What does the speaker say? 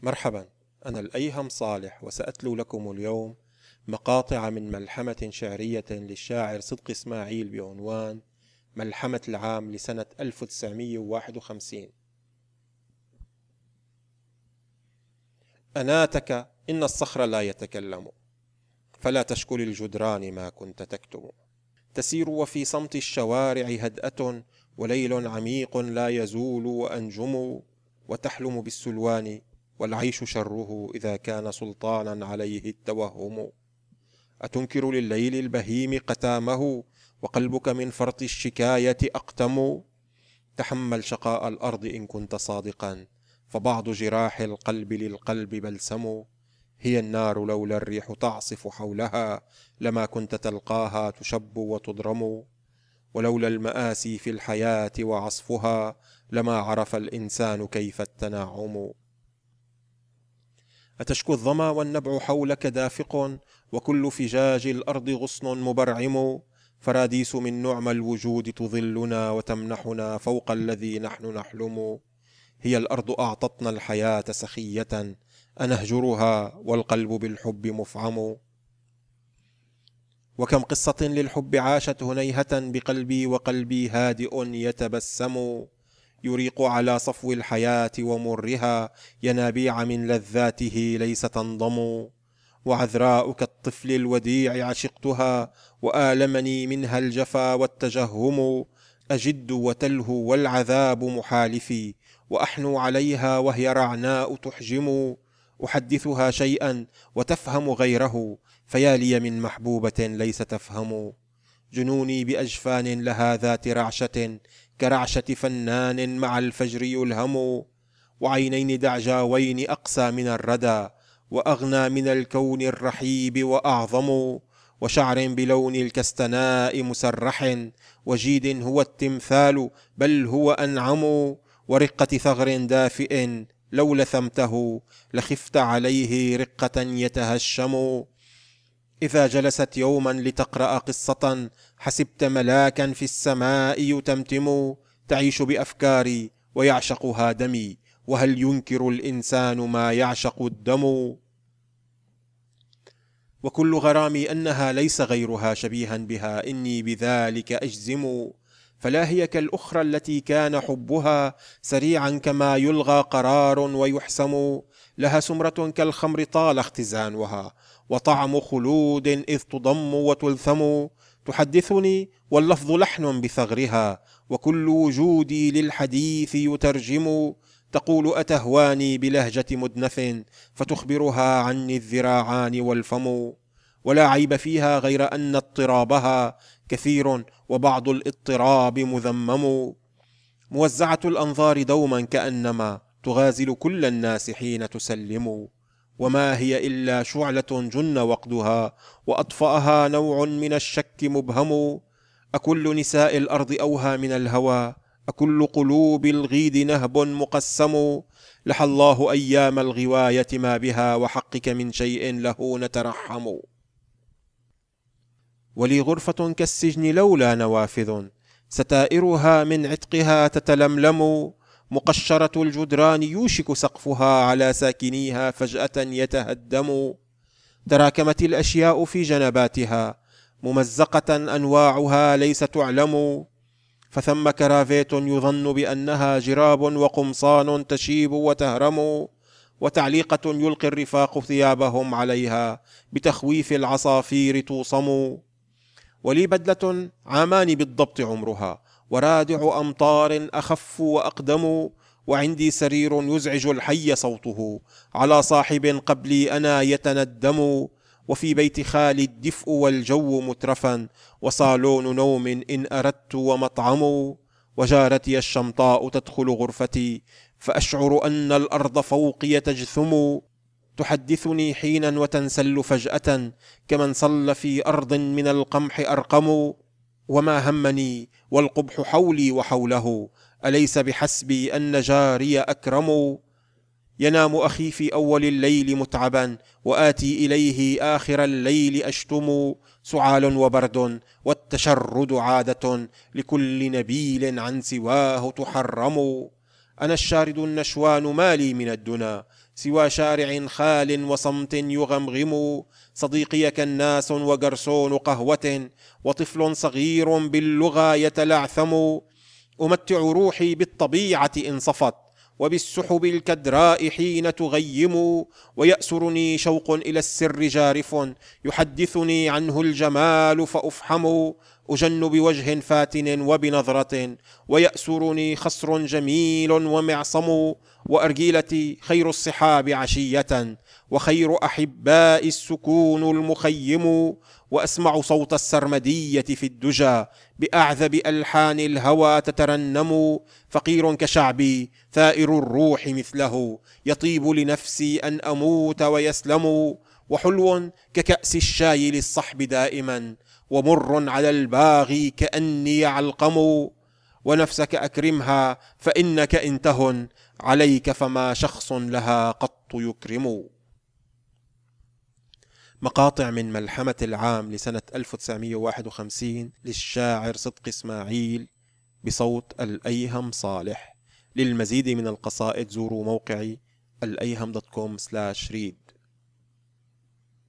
مرحبا، أنا الأيهم صالح، وسأتلو لكم اليوم مقاطع من ملحمة شعرية للشاعر صدق إسماعيل بعنوان ملحمة العام لسنة 1951. أناتك إن الصخر لا يتكلم، فلا تشكل الجدران ما كنت تكتم. تسير وفي صمت الشوارع هدأة، وليل عميق لا يزول وأنجم، وتحلم بالسلوان والعيش شره إذا كان سلطانا عليه التوهم. أتنكر لليل البهيم قتامه، وقلبك من فرط الشكاية أقتم. تحمل شقاء الأرض إن كنت صادقا، فبعض جراح القلب للقلب بلسم. هي النار لولا الريح تعصف حولها، لما كنت تلقاها تشب وتضرم. ولولا المآسي في الحياة وعصفها، لما عرف الإنسان كيف التنعم. أتشكو الظما والنبع حولك دافق، وكل فجاج الأرض غصن مبرعم. فراديس من نعم الوجود تظلنا، وتمنحنا فوق الذي نحن نحلم. هي الأرض أعطتنا الحياة سخية، أنهجرها والقلب بالحب مفعم. وكم قصة للحب عاشت هنيهة بقلبي، وقلبي هادئ يتبسم. يريق على صفو الحياة ومرها، ينابيع من لذاته ليس تنضم. وعذراء كالطفل الوديع عشقتها، وآلمني منها الجفا والتجهم. أجد وتلهو والعذاب محالفي، وأحنو عليها وهي رعناء تحجم. أحدثها شيئا وتفهم غيره، فيا لي من محبوبة ليس تفهم. جنوني بأجفان لها ذات رعشة، كرعشة فنان مع الفجر يلهم. وعينين دعجاوين أقسى من الردى، وأغنى من الكون الرحيب وأعظم. وشعر بلون الكستناء مسرح، وجيد هو التمثال بل هو أنعم. ورقة ثغر دافئ لو لثمته، لخفت عليه رقة يتهشم. إذا جلست يوما لتقرأ قصة، حسبت ملاكا في السماء يتمتم. تعيش بأفكاري ويعشقها دمي، وهل ينكر الإنسان ما يعشق الدم؟ وكل غرامي أنها ليس غيرها شبيها بها، إني بذلك أجزم. فلا هي كالأخرى التي كان حبها سريعا كما يلغى قرار ويحسم. لها سمرة كالخمر طال اختزانها، وطعم خلود إذ تضم وتلثم. تحدثني واللفظ لحن بثغرها، وكل وجودي للحديث يترجم. تقول أتهواني بلهجة مدنف، فتخبرها عني الذراعان والفم. ولا عيب فيها غير أن اضطرابها كثير، وبعض الاضطراب مذمم. موزعة الأنظار دوما كأنما تغازل كل الناس حين تسلم. وما هي إلا شعلة جن وقدها، وأطفأها نوع من الشك مبهم. أكل نساء الأرض أوهى من الهوى، أكل قلوب الغيد نهب مقسم. لحى الله أيام الغواية ما بها، وحقك من شيء له نترحم. ولي غرفة كالسجن لولا نوافذ، ستائرها من عتقها تتلملم. مقشرة الجدران يوشك سقفها على ساكنيها فجأة يتهدم. تراكمت الأشياء في جنباتها، ممزقة أنواعها ليس تعلم. فثم كرافيت يظن بأنها جراب، وقمصان تشيب وتهرم. وتعليقة يلقي الرفاق ثيابهم عليها، بتخويف العصافير توصم. ولي بدلة عامان بالضبط عمرها، ورادع أمطار أخف وأقدم. وعندي سرير يزعج الحي صوته، على صاحب قبلي أنا يتندم. وفي بيت خالي الدفء والجو مترفا، وصالون نوم إن أردت ومطعم. وجارتي الشمطاء تدخل غرفتي، فأشعر أن الأرض فوقي تجثم. تحدثني حينا وتنسل فجأة، كمن صل في أرض من القمح أرقم. وما همني والقبح حولي وحوله، أليس بحسبي أن جاري أكرم. ينام أخي في أول الليل متعبا، وآتي إليه آخر الليل أشتم. سعال وبرد والتشرد عادة، لكل نبيل عن سواه تحرم. أنا الشارد النشوان مالي من الدنا، سوى شارع خال وصمت يغمغم. صديقي كالناس وجرسون قهوة، وطفل صغير باللغى يتلعثم. أمتع روحي بالطبيعة إن صفت، وبالسحب الكدراء حين تغيم. ويأسرني شوق إلى السر جارف، يحدثني عنه الجمال فأفحم. أجن بوجه فاتن وبنظرة، ويأسرني خصر جميل ومعصم. وأرجيلتي خير الصحاب عشية، وخير أحباء السكون المخيم. وأسمع صوت السرمدية في الدجى، بأعذب ألحان الهوى تترنم. فقير كشعبي ثائر الروح مثله، يطيب لنفسي أن أموت ويسلم. وحلو ككأس الشاي للصحب دائما، ومر على الباغي كأني علقم. ونفسك أكرمها فإنك إن تهن عليك، فما شخص لها قط يكرم. مقاطع من ملحمة العام لسنة 1951 للشاعر صدق إسماعيل بصوت الأيهم صالح. للمزيد من القصائد زوروا موقعي الأيهم.com/read.